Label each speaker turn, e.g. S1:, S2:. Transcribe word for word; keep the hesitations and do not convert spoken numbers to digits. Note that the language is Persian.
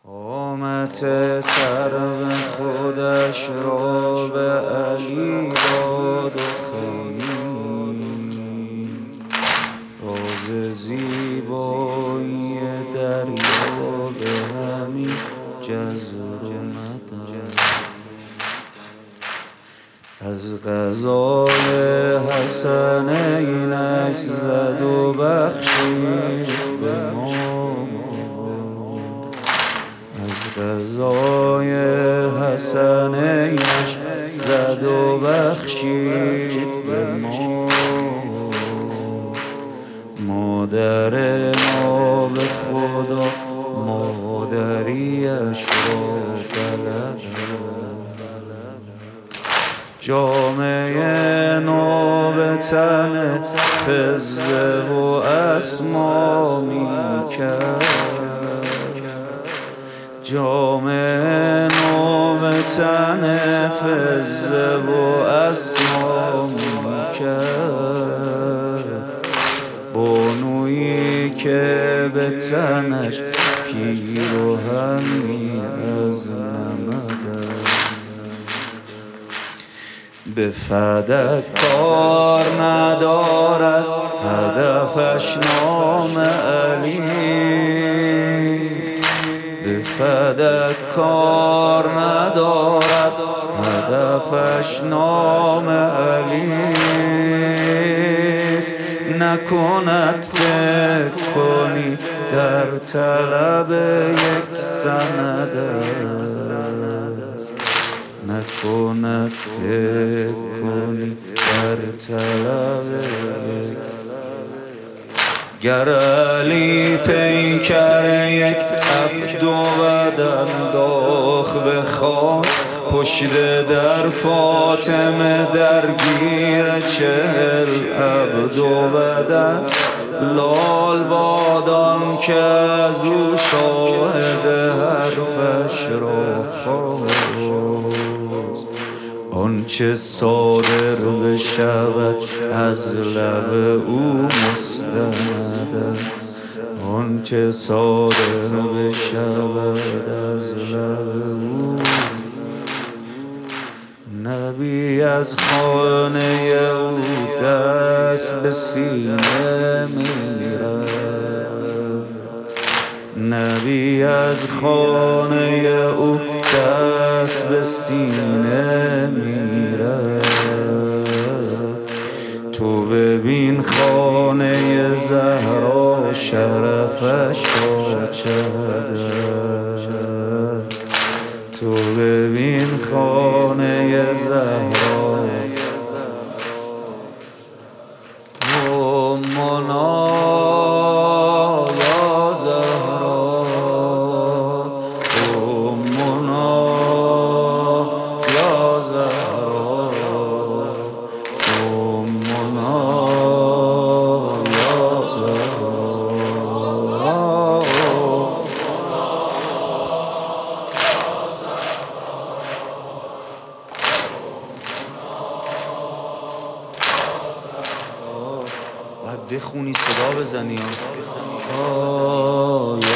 S1: قامت سرو خودش را به علی داد و خمید، راز زیبایی دریا به همین جزر و مدد. از غذای حسنینش زد و بخشید به ما، از غذای حسنینش زد و بخشید به ما. مادر ما به خدا مادریش را بلد، جامعه نو به تن فضه و اسما می کرد، جامعه نو به تن فضه و اسما می کرد. بانویی که به تنش پیر و همی از نمد، به فدک کار ندارد هدفش نام علی، به فدک کار ندارد هدفش نام علی. نکند فکر کنی در طلب یک سند، نکند فکر کنی در طلب یک. گر علی پیکر یک عبد و بدن داخ بخواد، پشت در فاطمه درگیر چهل عبد و بدن. لال بادان که از او شاهد حرفش را خواست، آنچه صادر بشود از لب او مستند، آنچه صادر بشود از لب او. نبی از خانه او دست به سینه میرد، نبی از خانه او دست به سینه میرد. تو ببین خانه زهرا شرفش را چقدر، تو ببین خانه زهرا. امنا یا زهرا، امنا یا زهرا، امنا یا زهرا. باید بخونی صدا بزنی.